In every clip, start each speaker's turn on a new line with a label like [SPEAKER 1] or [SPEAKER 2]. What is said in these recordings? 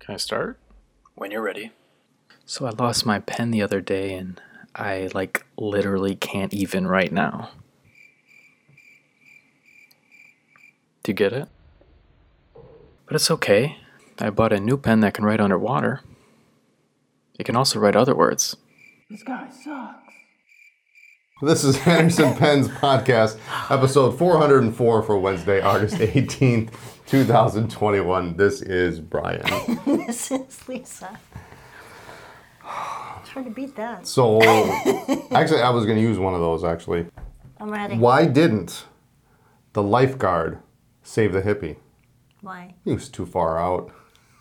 [SPEAKER 1] Can I start?
[SPEAKER 2] When you're ready.
[SPEAKER 1] So I lost my pen the other day and I literally can't even right now. Do you get it? But it's okay. I bought a new pen that can write underwater. It can also write other words.
[SPEAKER 2] This guy sucks.
[SPEAKER 3] This is Anderson Pen's podcast, episode 404 for Wednesday, August 18th, 2021. This is Brian.
[SPEAKER 4] This is Lisa. It's hard to beat that.
[SPEAKER 3] So, actually, I was going to use one of those, actually.
[SPEAKER 4] I'm ready.
[SPEAKER 3] Why didn't the lifeguard save the hippie?
[SPEAKER 4] Why?
[SPEAKER 3] He was too far out.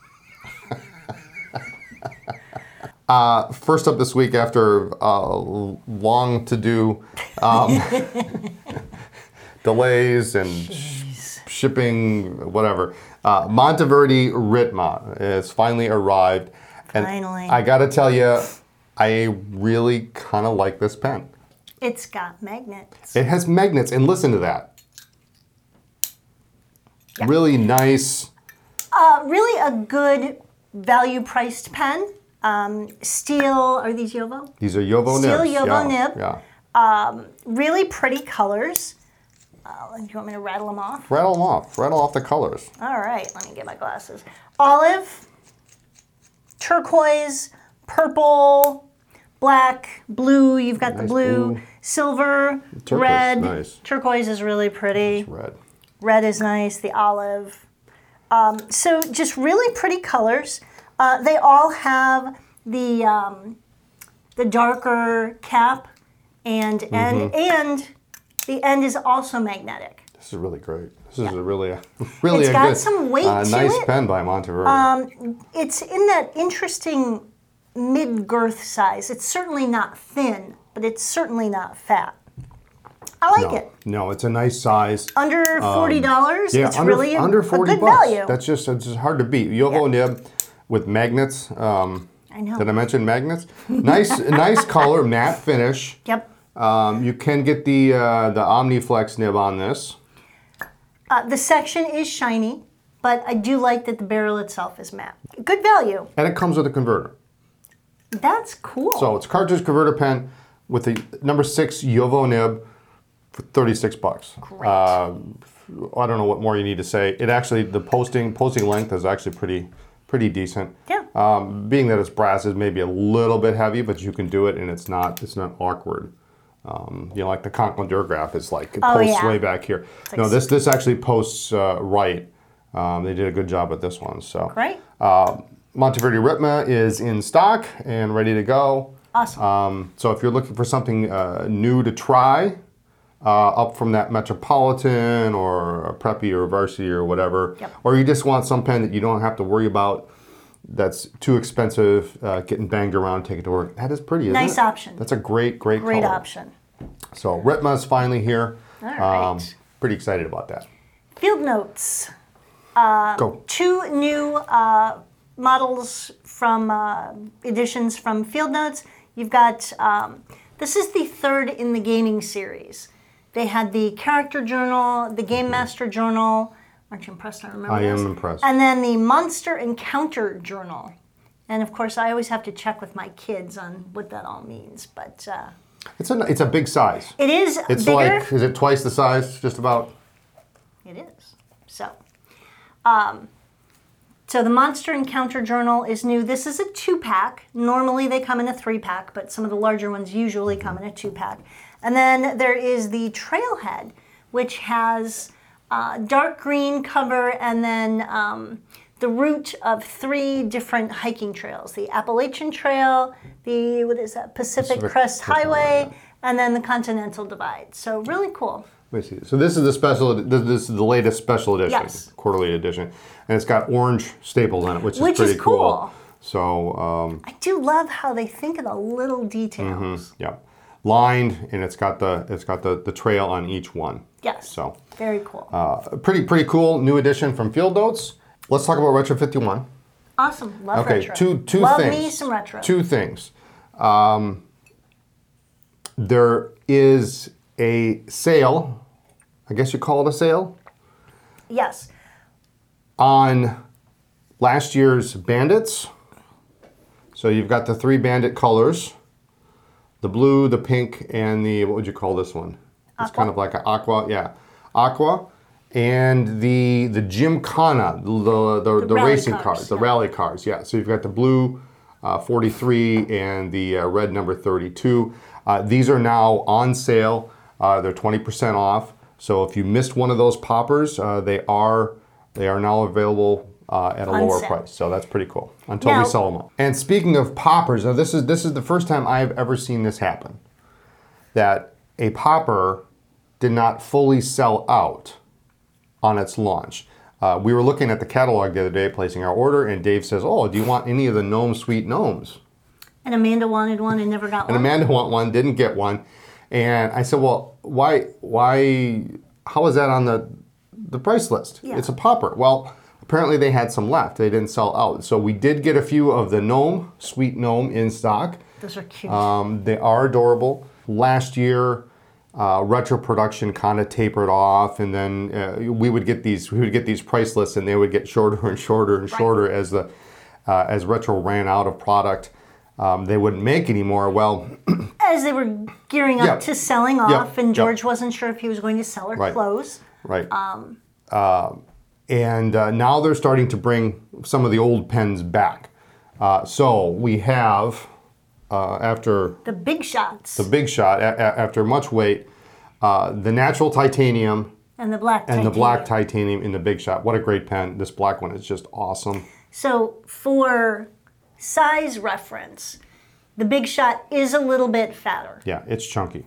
[SPEAKER 3] First up this week, after long to-do delays and shipping, whatever, Monteverde Ritma has finally arrived. And
[SPEAKER 4] Finally.
[SPEAKER 3] I got to tell you, I really kind of like this pen.
[SPEAKER 4] It's got magnets.
[SPEAKER 3] It has magnets, and listen to that.
[SPEAKER 4] Yeah.
[SPEAKER 3] Really nice.
[SPEAKER 4] Really a good value-priced pen. Steel, are these Jowo?
[SPEAKER 3] These are Jowo
[SPEAKER 4] Steel
[SPEAKER 3] nibs.
[SPEAKER 4] Jowo
[SPEAKER 3] yeah,
[SPEAKER 4] nib.
[SPEAKER 3] Yeah.
[SPEAKER 4] Really pretty colors. Do you want me to rattle them off?
[SPEAKER 3] Rattle them off. Rattle off the colors.
[SPEAKER 4] All right, let me get my glasses. Olive, turquoise, purple, black, blue. You've got the
[SPEAKER 3] Nice
[SPEAKER 4] blue,
[SPEAKER 3] blue.
[SPEAKER 4] silver,
[SPEAKER 3] Turquoise,
[SPEAKER 4] red.
[SPEAKER 3] nice.
[SPEAKER 4] Turquoise is really pretty.
[SPEAKER 3] It's red.
[SPEAKER 4] Red is nice, the olive. So just really pretty colors. They all have the darker cap and end, and the end is also magnetic.
[SPEAKER 3] This is really great. This is a really it's
[SPEAKER 4] got
[SPEAKER 3] good,
[SPEAKER 4] some weight to
[SPEAKER 3] nice
[SPEAKER 4] it.
[SPEAKER 3] pen by Monteverde.
[SPEAKER 4] It's in that interesting mid-girth size. It's certainly not thin, but it's certainly not fat. I like it.
[SPEAKER 3] No, it's a nice size.
[SPEAKER 4] Under $40,
[SPEAKER 3] Yeah,
[SPEAKER 4] it's
[SPEAKER 3] under,
[SPEAKER 4] really
[SPEAKER 3] under
[SPEAKER 4] a
[SPEAKER 3] 40
[SPEAKER 4] good
[SPEAKER 3] bucks.
[SPEAKER 4] value.
[SPEAKER 3] That's just hard to beat. Jowo nib with magnets.
[SPEAKER 4] I know.
[SPEAKER 3] Did I mention magnets? Nice color, matte finish.
[SPEAKER 4] Yep.
[SPEAKER 3] You can get the OmniFlex nib on this.
[SPEAKER 4] The section is shiny, but I do like that the barrel itself is matte. Good value.
[SPEAKER 3] And it comes with a converter.
[SPEAKER 4] That's cool.
[SPEAKER 3] So it's a cartridge converter pen with the number 6 Jowo nib for 36 bucks.
[SPEAKER 4] Great.
[SPEAKER 3] I don't know what more you need to say. It actually, the posting length is actually pretty decent.
[SPEAKER 4] Yeah.
[SPEAKER 3] Being that it's brass is maybe a little bit heavy, but you can do it and it's not awkward. Like the Conklin Durgraph is it posts way back here. No, this actually posts right. They did a good job with this one. So
[SPEAKER 4] Great.
[SPEAKER 3] Monteverde Ritma is in stock and ready to go.
[SPEAKER 4] Awesome.
[SPEAKER 3] So if you're looking for something new to try, up from that Metropolitan or a Preppy or Varsity or whatever,
[SPEAKER 4] Yep.
[SPEAKER 3] or you just want some pen that you don't have to worry about that's too expensive, getting banged around, take it to work. That is pretty, isn't it?
[SPEAKER 4] Nice option.
[SPEAKER 3] That's a great
[SPEAKER 4] Great
[SPEAKER 3] color.
[SPEAKER 4] option.
[SPEAKER 3] So Ritma's finally here.
[SPEAKER 4] All right.
[SPEAKER 3] Pretty excited about that.
[SPEAKER 4] Field Notes.
[SPEAKER 3] Go.
[SPEAKER 4] 2 new models from editions from Field Notes. You've got, this is the 3rd in the gaming series. They had the Character Journal, the Game Master Journal. Aren't you impressed? I remember
[SPEAKER 3] I
[SPEAKER 4] this.
[SPEAKER 3] am impressed.
[SPEAKER 4] And then the Monster Encounter Journal. And of course, I always have to check with my kids on what that all means. But
[SPEAKER 3] It's a big size.
[SPEAKER 4] it is
[SPEAKER 3] It's
[SPEAKER 4] bigger.
[SPEAKER 3] is it twice the size, just about?
[SPEAKER 4] It is. So the Monster Encounter Journal is new. This is a 2-pack. Normally they come in a 3-pack, but some of the larger ones usually come in a 2-pack. And then there is the Trailhead, which has dark green cover and then the route of 3 different hiking trails. The Appalachian Trail, the, Pacific Crest Highway, and then the Continental Divide. So really cool.
[SPEAKER 3] Let me see. So this is this is the latest special edition,
[SPEAKER 4] Yes.
[SPEAKER 3] quarterly edition, and it's got orange staples on it, which is pretty
[SPEAKER 4] cool.
[SPEAKER 3] So
[SPEAKER 4] I do love how they think of the little details.
[SPEAKER 3] yeah, lined, and it's got the trail on each one.
[SPEAKER 4] Yes.
[SPEAKER 3] So
[SPEAKER 4] Very cool.
[SPEAKER 3] pretty cool new edition from Field Notes. Let's talk about Retro 51.
[SPEAKER 4] Awesome. Love
[SPEAKER 3] Okay,
[SPEAKER 4] retro.
[SPEAKER 3] two
[SPEAKER 4] love
[SPEAKER 3] things.
[SPEAKER 4] me some retro.
[SPEAKER 3] 2 things. There is a sale. I guess you call it a sale
[SPEAKER 4] Yes.
[SPEAKER 3] on last year's Bandits. So you've got the 3 Bandit colors. The blue, the pink, and the, what would you call this one? It's kind of like an aqua, yeah. Aqua. And the Gymkhana, the racing cars, the rally cars, yeah. So you've got the blue 43 and the red number 32. These are now on sale. They're 20% off. So if you missed one of those poppers, they are now available at a lower price. So that's pretty cool until we sell them all. And speaking of poppers, now this is the first time I've ever seen this happen. That a popper did not fully sell out on its launch. We were looking at the catalog the other day, placing our order, and Dave says, "Oh, do you want any of the Gnome Sweet Gnomes?"
[SPEAKER 4] And Amanda wanted one and never got one.
[SPEAKER 3] And Amanda wanted one, didn't get one. And I said, "Well, why? How is that on the price list?
[SPEAKER 4] Yeah.
[SPEAKER 3] It's a popper." Well, apparently they had some left. They didn't sell out. So we did get a few of the Gnome, Sweet Gnome in stock.
[SPEAKER 4] Those are cute.
[SPEAKER 3] They are adorable. Last year, retro production kind of tapered off, and then we would get these price lists, and they would get shorter and shorter and shorter as retro ran out of product. They wouldn't make anymore. Well,
[SPEAKER 4] as they were gearing up to selling off, and George
[SPEAKER 3] Yep.
[SPEAKER 4] wasn't sure if he was going to sell or close.
[SPEAKER 3] Right. And now they're starting to bring some of the old pens back. So we have, after
[SPEAKER 4] The big shots.
[SPEAKER 3] the big shot, after much wait, the natural titanium
[SPEAKER 4] and the black
[SPEAKER 3] and
[SPEAKER 4] titanium.
[SPEAKER 3] the black titanium in the big shot. What a great pen. This black one is just awesome.
[SPEAKER 4] So for size reference, the big shot is a little bit fatter.
[SPEAKER 3] Yeah, it's chunky.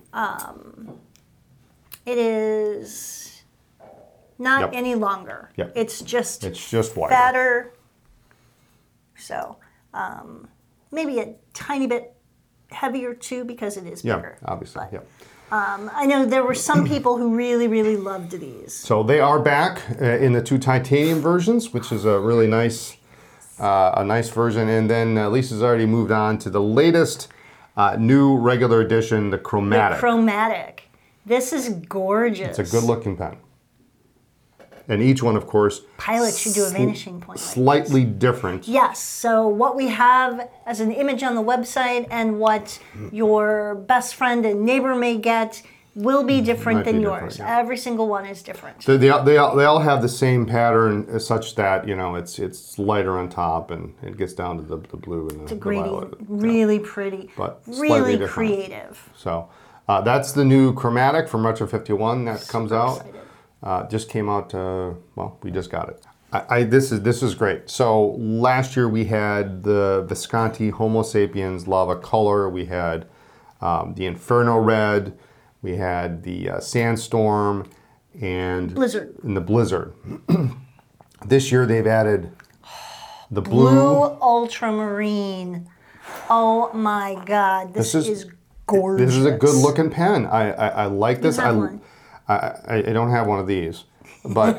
[SPEAKER 4] It is not
[SPEAKER 3] Yep.
[SPEAKER 4] any longer.
[SPEAKER 3] Yep.
[SPEAKER 4] It's just
[SPEAKER 3] wider.
[SPEAKER 4] fatter. So maybe a tiny bit heavier too because it is
[SPEAKER 3] Yeah,
[SPEAKER 4] bigger.
[SPEAKER 3] obviously.
[SPEAKER 4] But,
[SPEAKER 3] Yeah.
[SPEAKER 4] I know there were some people who really, really loved these.
[SPEAKER 3] So they are back in the 2 titanium versions, which is a really nice version. And then Lisa's already moved on to the latest new regular edition, the Chromatic.
[SPEAKER 4] The Chromatic. This is gorgeous.
[SPEAKER 3] It's a good looking pen. And each one, of course,
[SPEAKER 4] Pilot should do a vanishing point.
[SPEAKER 3] slightly different.
[SPEAKER 4] Yes, so what we have as an image on the website and what your best friend and neighbor may get will be different
[SPEAKER 3] Might
[SPEAKER 4] than
[SPEAKER 3] be
[SPEAKER 4] yours.
[SPEAKER 3] different, yeah.
[SPEAKER 4] Every single one is different.
[SPEAKER 3] They all have the same pattern, such that it's lighter on top and it gets down to the blue and the
[SPEAKER 4] Grady,
[SPEAKER 3] violet.
[SPEAKER 4] really pretty,
[SPEAKER 3] But slightly
[SPEAKER 4] really
[SPEAKER 3] different.
[SPEAKER 4] creative.
[SPEAKER 3] So that's the new Chromatic from Retro 51 that comes out.
[SPEAKER 4] Excited.
[SPEAKER 3] Just came out. Well, we just got it. This is great. So last year we had the Visconti Homo Sapiens Lava Color. We had the Inferno Red. We had the Sandstorm and
[SPEAKER 4] Blizzard.
[SPEAKER 3] And the Blizzard. This year they've added the
[SPEAKER 4] Blue Ultramarine. Oh my God, this
[SPEAKER 3] This
[SPEAKER 4] is gorgeous.
[SPEAKER 3] This is a good looking pen. I like this.
[SPEAKER 4] have one.
[SPEAKER 3] I don't have one of these, but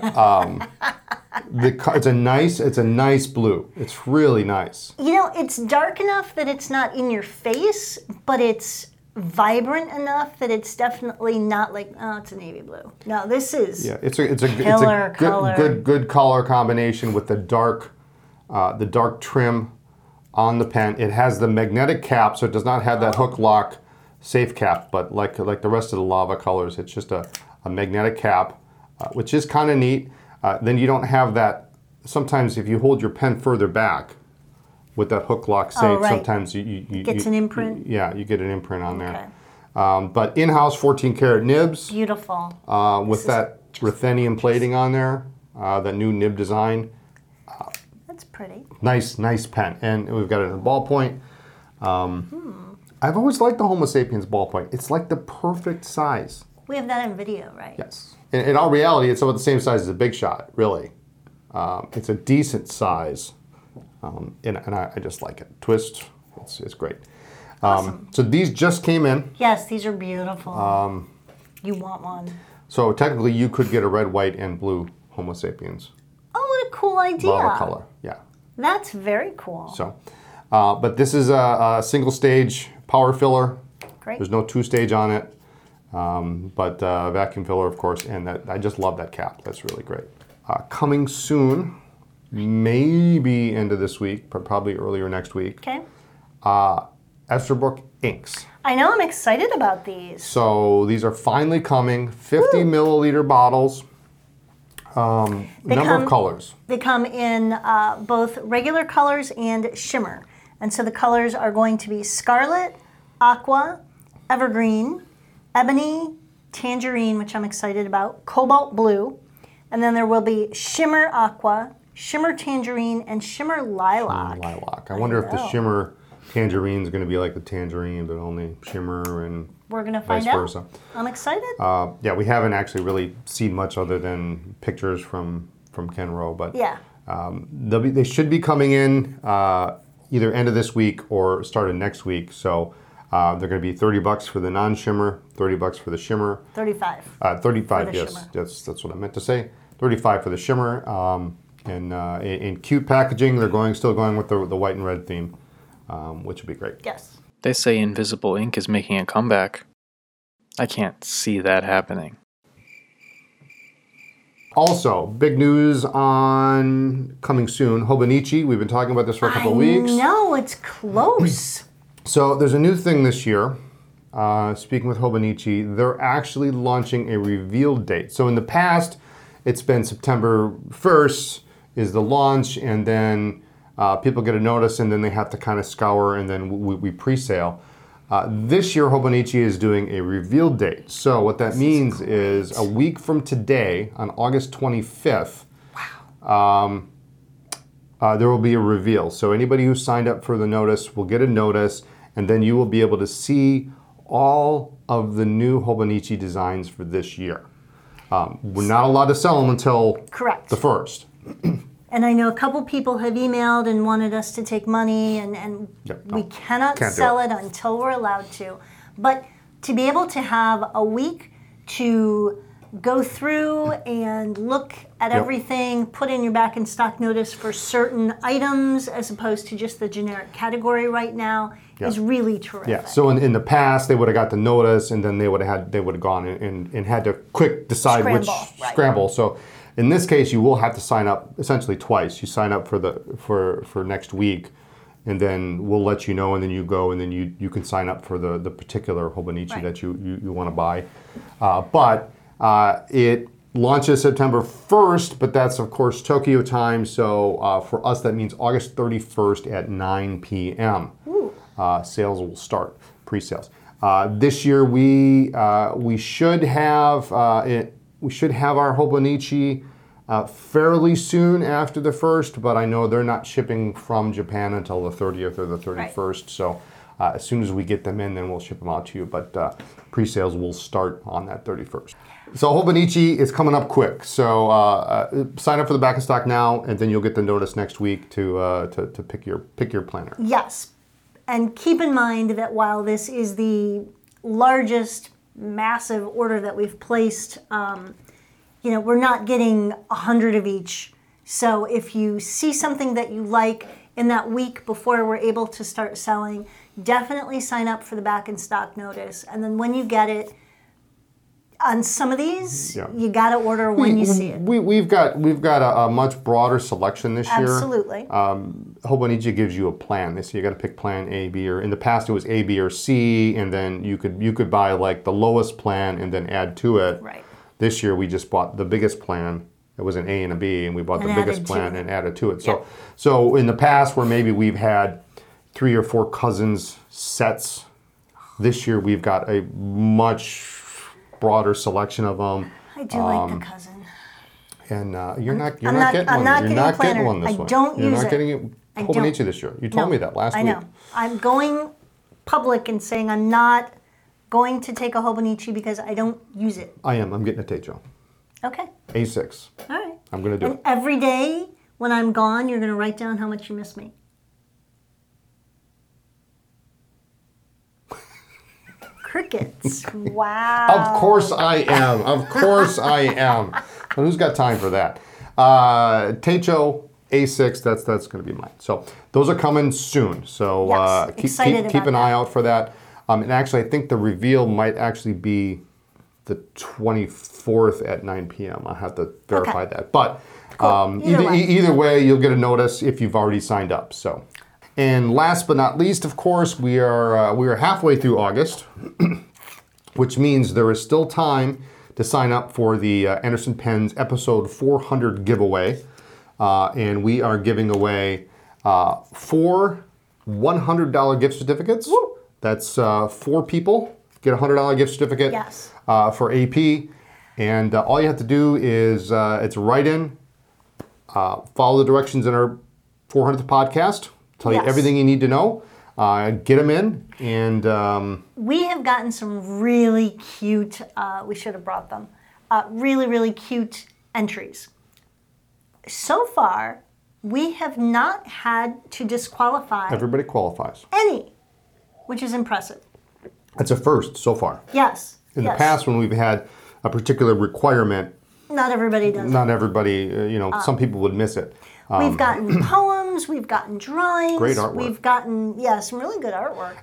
[SPEAKER 3] it's a nice blue. It's really nice.
[SPEAKER 4] You know, it's dark enough that it's not in your face, but it's vibrant enough that it's definitely not like, oh, it's a navy blue. No, this is
[SPEAKER 3] It's a
[SPEAKER 4] killer color.
[SPEAKER 3] good color combination with the dark trim on the pen. It has the magnetic cap, so it does not have that hook lock safe cap, but like the rest of the Lava colors, it's just a magnetic cap, which is kind of neat. Then you don't have that. Sometimes if you hold your pen further back with that hook lock safe,
[SPEAKER 4] right.
[SPEAKER 3] sometimes you
[SPEAKER 4] Gets an imprint?
[SPEAKER 3] You get an imprint on
[SPEAKER 4] Okay.
[SPEAKER 3] there. But in-house 14 karat nibs
[SPEAKER 4] Beautiful.
[SPEAKER 3] with that ruthenium plating on there, that new nib design.
[SPEAKER 4] That's pretty.
[SPEAKER 3] Nice pen. And we've got it in a ballpoint. I've always liked the Homo sapiens ballpoint. It's like the perfect size.
[SPEAKER 4] We have that in video, right?
[SPEAKER 3] Yes. In all reality, it's about the same size as a Big Shot, really. It's a decent size. And I just like it. Twist, it's great.
[SPEAKER 4] Awesome.
[SPEAKER 3] So these just came in.
[SPEAKER 4] Yes, these are beautiful. You want one.
[SPEAKER 3] So technically you could get a red, white, and blue Homo sapiens.
[SPEAKER 4] Oh, what a cool idea.
[SPEAKER 3] Lava color, yeah.
[SPEAKER 4] That's very cool.
[SPEAKER 3] So, but this is a single stage power filler.
[SPEAKER 4] Great.
[SPEAKER 3] There's no 2-stage on it, but vacuum filler, of course, and I just love that cap. That's really great. Coming soon maybe end of this week, but probably earlier next week.
[SPEAKER 4] Okay.
[SPEAKER 3] Esterbrook inks.
[SPEAKER 4] I know, I'm excited about these.
[SPEAKER 3] So these are finally coming, 50 milliliter bottles, number of colors.
[SPEAKER 4] They come in both regular colors and shimmer. And so the colors are going to be scarlet, aqua, evergreen, ebony, tangerine, which I'm excited about, cobalt blue, and then there will be shimmer aqua, shimmer tangerine, and shimmer lilac.
[SPEAKER 3] Shimmer lilac. I wonder if the shimmer tangerine is going to be like the tangerine, but only shimmer and
[SPEAKER 4] we're going to find
[SPEAKER 3] vice
[SPEAKER 4] out.
[SPEAKER 3] versa.
[SPEAKER 4] I'm excited.
[SPEAKER 3] Yeah, we haven't actually really seen much other than pictures from Ken Rowe, but
[SPEAKER 4] Yeah.
[SPEAKER 3] they should be coming in either end of this week or start of next week. So they're going to be $30 for the non-shimmer, $30 for the shimmer.
[SPEAKER 4] 35.
[SPEAKER 3] 35,
[SPEAKER 4] For the
[SPEAKER 3] yes,
[SPEAKER 4] shimmer.
[SPEAKER 3] that's what I meant to say. 35 for the shimmer. And in cute packaging, they're still going with the white and red theme, which would be great.
[SPEAKER 4] Yes.
[SPEAKER 1] They say invisible ink is making a comeback. I can't see that happening.
[SPEAKER 3] Also, big news on coming soon, Hobonichi. We've been talking about this for a couple of weeks.
[SPEAKER 4] No, it's close.
[SPEAKER 3] So there's a new thing this year. Speaking with Hobonichi, they're actually launching a reveal date. So in the past, it's been September 1st is the launch, and then people get a notice, and then they have to kind of scour, and then we pre-sale. This year, Hobonichi is doing a reveal date. So what that means is a week from today, on August 25th, there will be a reveal. So anybody who signed up for the notice will get a notice, and then you will be able to see all of the new Hobonichi designs for this year. We're not allowed to sell them until
[SPEAKER 4] Correct.
[SPEAKER 3] the 1st.
[SPEAKER 4] And I know a couple people have emailed and wanted us to take money, and we cannot
[SPEAKER 3] Can't do
[SPEAKER 4] sell
[SPEAKER 3] it.
[SPEAKER 4] it until we're allowed to. But to be able to have a week to go through and look at everything, put in your back in stock notice for certain items as opposed to just the generic category right now is really terrific.
[SPEAKER 3] Yeah. So in the past, they would have got the notice, and then they would have gone and had to quick decide
[SPEAKER 4] Scramble,
[SPEAKER 3] which
[SPEAKER 4] right.
[SPEAKER 3] scramble. So in this case, you will have to sign up essentially twice. You sign up for next week, and then we'll let you know, and then you go, and then you can sign up for the particular Hobonichi that you want to buy. But it launches September 1st, but that's of course Tokyo time. So for us, that means August 31st at 9 p.m. Sales will start, pre-sales. This year we should have our Hobonichi fairly soon after the 1st, but I know they're not shipping from Japan until the 30th or the 31st. Right. So as soon as we get them in, then we'll ship them out to you. But pre-sales will start on that 31st. So Hobonichi is coming up quick. So sign up for the back in stock now, and then you'll get the notice next week to pick your planner.
[SPEAKER 4] Yes. And keep in mind that while this is the largest massive order that we've placed, we're not getting 100 of each. So if you see something that you like in that week before we're able to start selling, definitely sign up for the back in stock notice. And then when you get it, on some of these, you got to order when you see it.
[SPEAKER 3] We've got a much broader selection this year.
[SPEAKER 4] Absolutely.
[SPEAKER 3] Hobonichi gives you a plan. They say you got to pick plan A, B, or in the past it was A, B, or C, and then you could buy like the lowest plan and then add to it.
[SPEAKER 4] Right.
[SPEAKER 3] This year we just bought the biggest plan. It was an A and a B, and we bought the biggest plan and added to it. So in the past where maybe we've had 3 or 4 cousins sets, this year we've got a much broader selection of them.
[SPEAKER 4] I do like the cousin.
[SPEAKER 3] And you're not getting one this one.
[SPEAKER 4] I don't use it.
[SPEAKER 3] You're not getting Hobonichi this year. You told me that last week.
[SPEAKER 4] I know. I'm going public and saying I'm not going to take a Hobonichi because I don't use it.
[SPEAKER 3] I am. I'm getting a Teicho.
[SPEAKER 4] Okay.
[SPEAKER 3] A6.
[SPEAKER 4] All right.
[SPEAKER 3] I'm going to do
[SPEAKER 4] and
[SPEAKER 3] it.
[SPEAKER 4] Every day when I'm gone, you're going to write down how much you miss me. Crickets. Wow.
[SPEAKER 3] Of course I am. Of course I am. But who's got time for that? Teicho A6, that's going to be mine. So those are coming soon. So keep an eye out for that. And actually, I think the reveal might actually be the 24th at 9 p.m. I'll have to verify that. But
[SPEAKER 4] Cool.
[SPEAKER 3] either way, you'll get a notice if you've already signed up. So, and last but not least, of course, we are halfway through August, which means there is still time to sign up for the Anderson Pens episode 400 giveaway. And we are giving away 4 $100 gift certificates.
[SPEAKER 4] Woo.
[SPEAKER 3] That's 4 people get a $100 gift certificate for AP. And all you have to do is it's write in, follow the directions in our 400th podcast, tell you everything you need to know, get them in. And
[SPEAKER 4] we have gotten some really cute, we should have brought them, really, really cute entries. So far, we have not had to disqualify
[SPEAKER 3] everybody qualifies.
[SPEAKER 4] any, which is impressive.
[SPEAKER 3] That's a first so far.
[SPEAKER 4] Yes.
[SPEAKER 3] In the past, when we've had a particular requirement,
[SPEAKER 4] not everybody does.
[SPEAKER 3] Not everybody, some people would miss it.
[SPEAKER 4] We've gotten poems, we've gotten drawings.
[SPEAKER 3] Great artwork.
[SPEAKER 4] We've gotten, some really good artwork.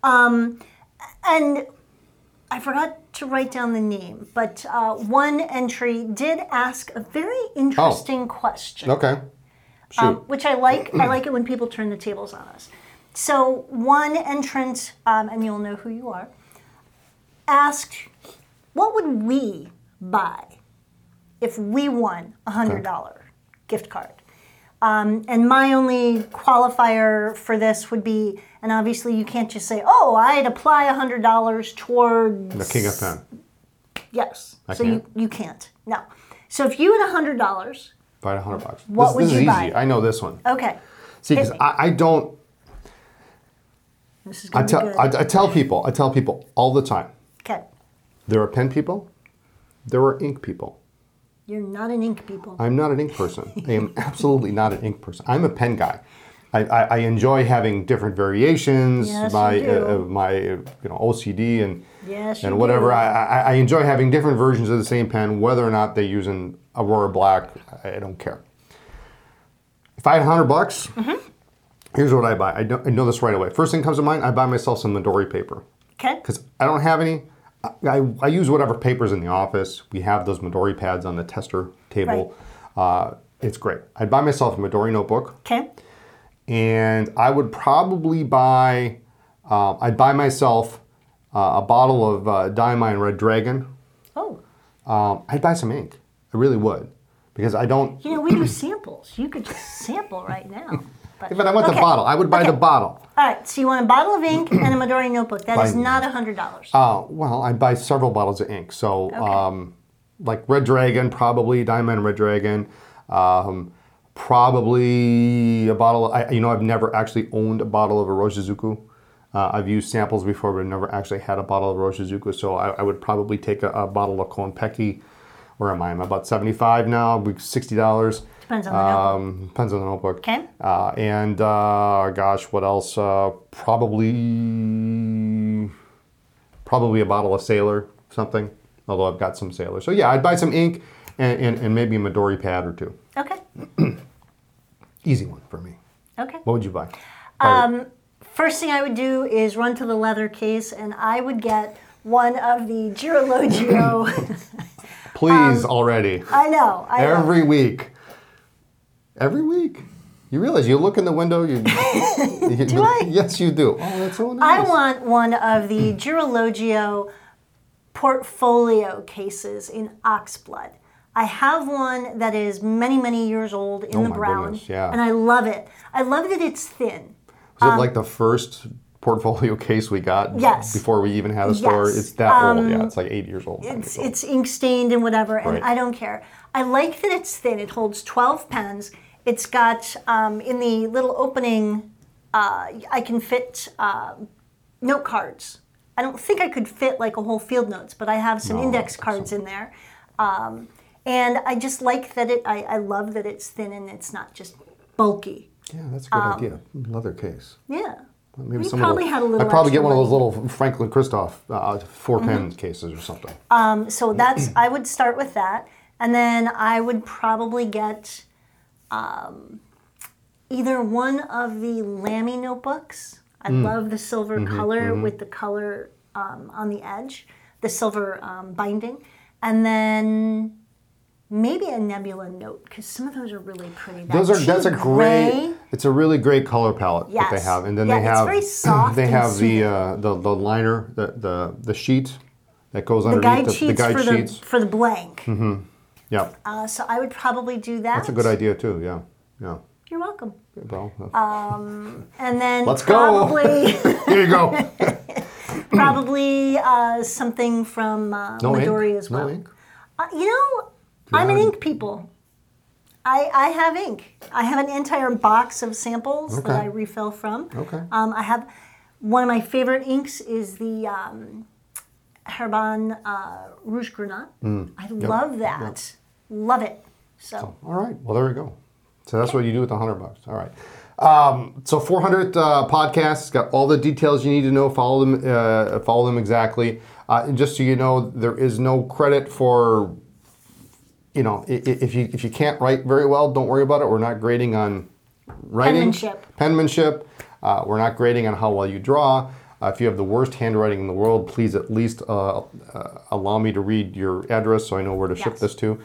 [SPEAKER 4] And I forgot to write down the name, but one entry did ask a very interesting question.
[SPEAKER 3] Okay. Shoot.
[SPEAKER 4] Which I like. I like it when people turn the tables on us. So one entrant, and you'll know who you are, asked, what would we buy if we won a $100 gift card? And my only qualifier for this would be, and obviously you can't just say, oh, I'd apply $100 towards...
[SPEAKER 3] The King of Pen.
[SPEAKER 4] Yes.
[SPEAKER 3] I
[SPEAKER 4] so
[SPEAKER 3] can't.
[SPEAKER 4] You can't. No. So if you had $100...
[SPEAKER 3] Buy $100.
[SPEAKER 4] What would
[SPEAKER 3] this
[SPEAKER 4] you
[SPEAKER 3] is
[SPEAKER 4] buy?
[SPEAKER 3] easy. I know this one.
[SPEAKER 4] Okay.
[SPEAKER 3] See, because I don't...
[SPEAKER 4] This is going to be good.
[SPEAKER 3] I tell people all the time,
[SPEAKER 4] Okay.
[SPEAKER 3] there are pen people, there are ink people.
[SPEAKER 4] You're not an ink people.
[SPEAKER 3] I'm not an ink person. I am absolutely not an ink person. I'm a pen guy. I enjoy having different variations.
[SPEAKER 4] Yes,
[SPEAKER 3] my
[SPEAKER 4] you do.
[SPEAKER 3] my OCD and
[SPEAKER 4] Yes, you
[SPEAKER 3] and whatever.
[SPEAKER 4] do.
[SPEAKER 3] I enjoy having different versions of the same pen, whether or not they use an Aurora Black. I don't care. If I had $100, here's what I buy. I know this right away. First thing comes to mind, I buy myself some Midori paper.
[SPEAKER 4] Okay.
[SPEAKER 3] Because I don't have any. I use whatever paper's in the office. We have those Midori pads on the tester table. It's great. I'd buy myself a Midori notebook.
[SPEAKER 4] Okay.
[SPEAKER 3] And I would probably buy, I'd buy myself a bottle of Diamine Red Dragon.
[SPEAKER 4] Oh.
[SPEAKER 3] I'd buy some ink. I really would. Because I don't...
[SPEAKER 4] We do samples. You could just sample right now.
[SPEAKER 3] But I want the bottle. I would buy the bottle.
[SPEAKER 4] All right, so you want a bottle of ink and a Midori notebook. That is not $100.
[SPEAKER 3] Well, I'd buy several bottles of ink. So, like Red Dragon, probably Diamond Red Dragon, probably a bottle. I've never actually owned a bottle of Iroshizuku. I've used samples before, but I've never actually had a bottle of Iroshizuku. So I would probably take a bottle of Konpeki. Where am I? I'm about 75 now. $60.
[SPEAKER 4] Depends on the notebook.
[SPEAKER 3] Depends on the notebook.
[SPEAKER 4] Okay.
[SPEAKER 3] And gosh, what else? Probably a bottle of Sailor, something. Although I've got some Sailor. So yeah, I'd buy some ink and maybe a Midori pad or two.
[SPEAKER 4] Okay.
[SPEAKER 3] Easy one for me.
[SPEAKER 4] Okay.
[SPEAKER 3] What would you buy?
[SPEAKER 4] First thing I would do is run to the leather case, and I would get one of the Girologio.
[SPEAKER 3] Please already.
[SPEAKER 4] I know.
[SPEAKER 3] Every week. Every week. You realize you look in the window. Do
[SPEAKER 4] I?
[SPEAKER 3] Yes, you do. Oh, that's so nice.
[SPEAKER 4] I want one of the Girologio portfolio cases in oxblood. I have one that is many, many years old in the brown.
[SPEAKER 3] Goodness, yeah.
[SPEAKER 4] And I love it. I love that it's thin.
[SPEAKER 3] Was it like the first portfolio case we got before we even had a store?
[SPEAKER 4] Yes.
[SPEAKER 3] It's that old. Yeah, it's like 8 years old.
[SPEAKER 4] It's ink stained and whatever, and I don't care. I like that it's thin. It holds 12 pens. It's got, in the little opening, I can fit note cards. I don't think I could fit like a whole field notes, but I have some index cards in there. And I just like that I love that it's thin and it's not just bulky.
[SPEAKER 3] Yeah, that's a good idea. Leather case.
[SPEAKER 4] Yeah.
[SPEAKER 3] Maybe
[SPEAKER 4] We probably had a little
[SPEAKER 3] I'd probably get
[SPEAKER 4] extra
[SPEAKER 3] one of those
[SPEAKER 4] money.
[SPEAKER 3] little Franklin Christoph 4-pen cases or something.
[SPEAKER 4] So that's, I would start with that. And then I would probably get either one of the Lamy notebooks. I love the silver color with the color on the edge. the silver binding. And then maybe a Nebula Note, because some of those are really pretty.
[SPEAKER 3] That's a great. It's a really great color palette that they have, and then they have.
[SPEAKER 4] It's very soft.
[SPEAKER 3] They have the liner, the sheet that goes underneath
[SPEAKER 4] the guide sheets for the blank.
[SPEAKER 3] Mm-hmm. Yeah.
[SPEAKER 4] So I would probably do that.
[SPEAKER 3] That's a good idea too. Yeah. Yeah.
[SPEAKER 4] You're welcome.
[SPEAKER 3] Okay, bro.
[SPEAKER 4] And then
[SPEAKER 3] Let's go. Here you go.
[SPEAKER 4] Probably something from Midori as well.
[SPEAKER 3] No ink?
[SPEAKER 4] I'm an ink people. I have ink. I have an entire box of samples that I refill from.
[SPEAKER 3] Okay.
[SPEAKER 4] I have one of my favorite inks is the Herbin Rouge Grenat. I love that. Yep. Love it. So.
[SPEAKER 3] All right. Well, there we go. So that's what you do with the $100. All right. So 400 podcasts, got all the details you need to know. Follow them exactly. Just so you know, there is no credit for, if you can't write very well, don't worry about it. We're not grading on writing. Penmanship. We're not grading on how well you draw. If you have the worst handwriting in the world, please at least allow me to read your address so I know where to ship this to.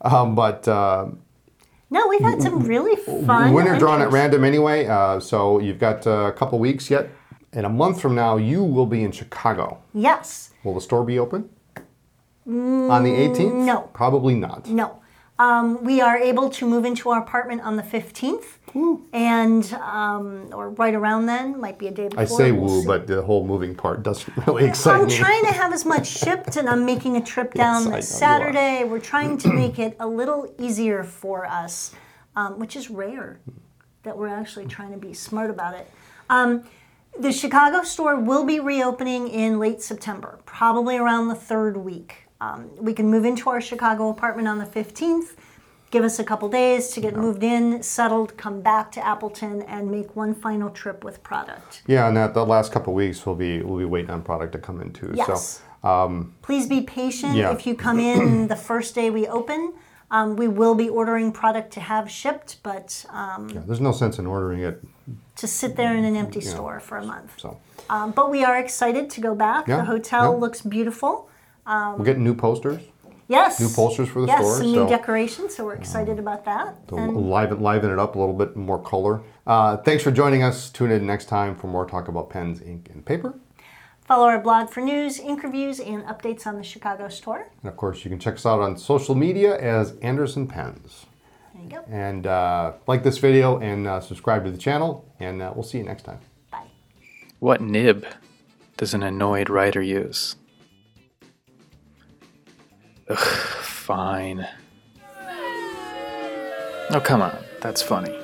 [SPEAKER 4] No, we've had some really fun.
[SPEAKER 3] Winner drawn at random anyway, so you've got a couple weeks yet. And a month from now, you will be in Chicago.
[SPEAKER 4] Yes.
[SPEAKER 3] Will the store be open? On the 18th?
[SPEAKER 4] No.
[SPEAKER 3] Probably not.
[SPEAKER 4] No. We are able to move into our apartment on the 15th. Woo. And, or right around then, might be a day before.
[SPEAKER 3] I say woo, but the whole moving part doesn't really excite me.
[SPEAKER 4] I'm trying to have as much shipped, and I'm making a trip down this Saturday. We're trying to make it a little easier for us, which is rare that we're actually trying to be smart about it. The Chicago store will be reopening in late September, probably around the 3rd week. We can move into our Chicago apartment on the 15th. Give us a couple days to get moved in, settled, come back to Appleton, and make one final trip with product.
[SPEAKER 3] Yeah, and the last couple of weeks we'll be waiting on product to come in too.
[SPEAKER 4] Yes.
[SPEAKER 3] So,
[SPEAKER 4] please be patient. If you come in the first day we open, we will be ordering product to have shipped, but
[SPEAKER 3] there's no sense in ordering it
[SPEAKER 4] to sit there in an empty store for a month. So, but we are excited to go back. The hotel looks beautiful.
[SPEAKER 3] We're getting new posters.
[SPEAKER 4] Yes.
[SPEAKER 3] New posters for the store.
[SPEAKER 4] Yes, some new decorations, so we're excited about that.
[SPEAKER 3] To liven it up a little bit more color. Thanks for joining us. Tune in next time for more talk about pens, ink, and paper.
[SPEAKER 4] Follow our blog for news, ink reviews, and updates on the Chicago store.
[SPEAKER 3] And of course, you can check us out on social media as Anderson Pens.
[SPEAKER 4] There you go.
[SPEAKER 3] And like this video and subscribe to the channel, and we'll see you next time.
[SPEAKER 4] Bye.
[SPEAKER 1] What nib does an annoyed writer use? Ugh, fine. Oh, come on. That's funny.